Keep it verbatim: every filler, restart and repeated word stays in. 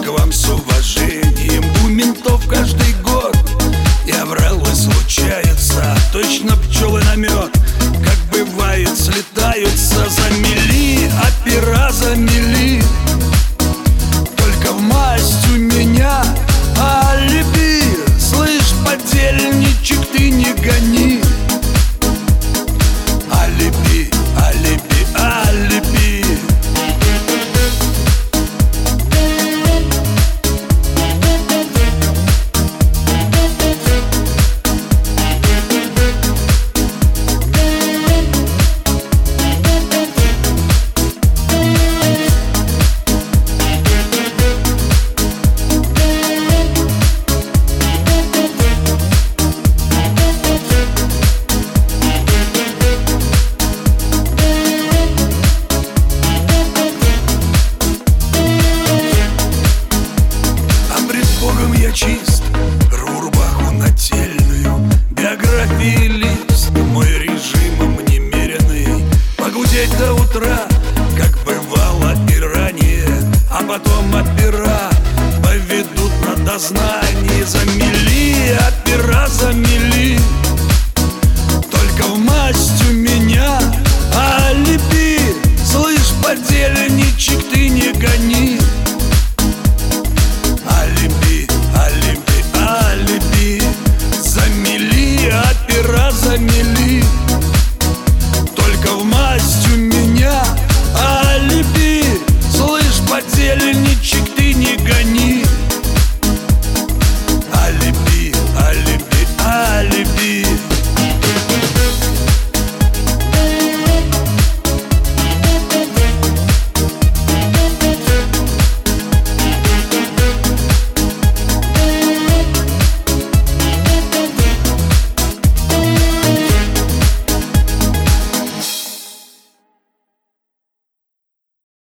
к вам с уважением. У ментов каждый год я врал, и случается, точно пчелы на мед. Как бывает, слетаются за мели, а пера за мели. Только в масть у меня алиби. Слышь, подельничек, ты не гони. Алиби, алиби, алиби. Я чист, рву рубаху нательную, биографии лист, мой режимом немеренный. Погудеть до утра, как бывало и ранее, а потом от пера поведут на дознание. Замели, а пера замели. Только в масть у меня алиби. Слышь, подельничек, ты не гони.